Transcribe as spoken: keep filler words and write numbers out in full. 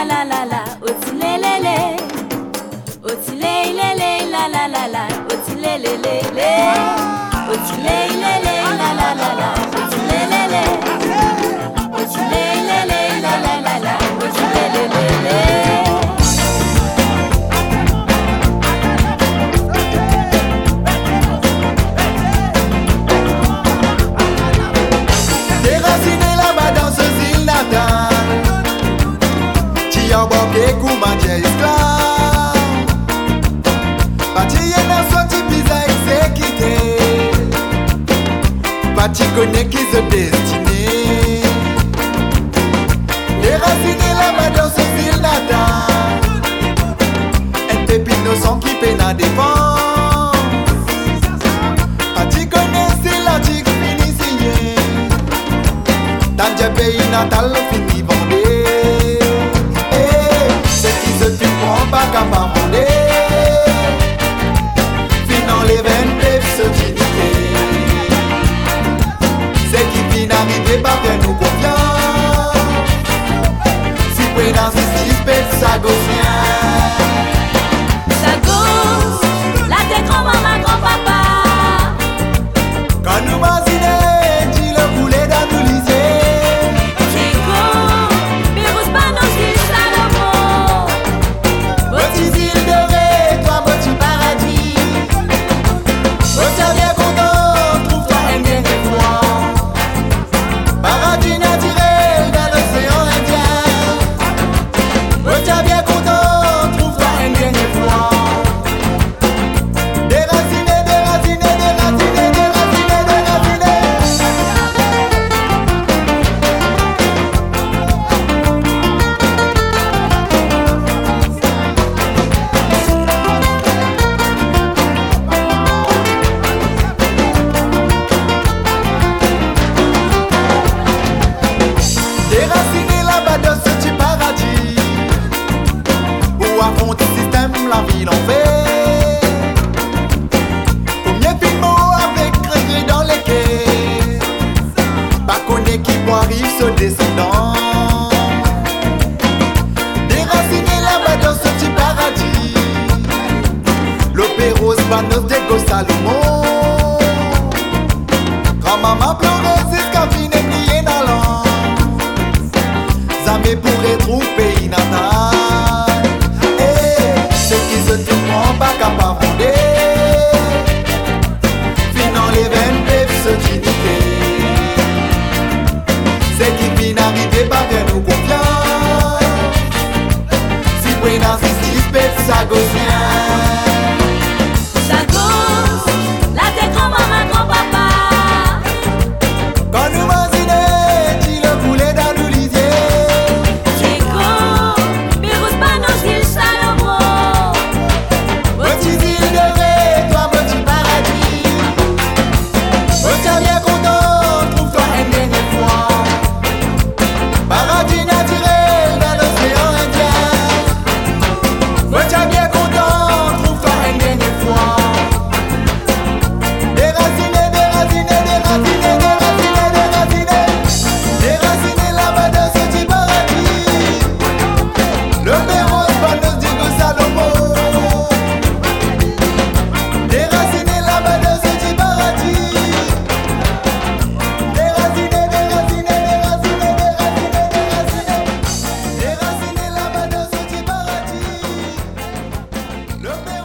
la la la, otile le le, otile le le la la la la, otile le le le, otile le le la la la la, otile le le, otile le le la la la la, otile le le le. Déraciné là-bas dans ce île natale, qui en banquet Koumandia esclave, bâti dans son type à exécuter, bâti connaît qui se destiné. Déraciné là-bas dans ce île natale, un pépin innocent qui peine à défense, bâti connaît c'est l'article fini signé. Dans le pays natal, fini vendé. Eh, c'est qui se fait prendre pas qu'à pas vendre. Finan les vingt se dignité. C'est qui vient arriver par faire nous confiance. Si vous dans ce suspect, ça gossien. Ça gosse, la tête grand maman, grand papa. Quand nous mazinez, dis le boulet dans nous lycée. Déraciné là-bas de ce petit paradis où affronter le système, la vie l'enfer. Combien de mots avec regret dans les quais, pas qu'on est qui arrive ce descendant. Déraciné là-bas de ce petit paradis, l'opéros Panos de Salomon. Grand-maman pleurait jusqu'à finir plié dans l'an. Jamais pour retrouver pays natal. Eh, c'est qui se te prend pas qu'à pas fonder. Finan les veines peuvent se dignité. C'est qui vient arriver par faire nous confiance. Si vous dans ce suspect, ça gossien. Ça gosse, la tête grand maman, grand papa. Quand nous mazinez, dis le boulet dans nous lycée. Le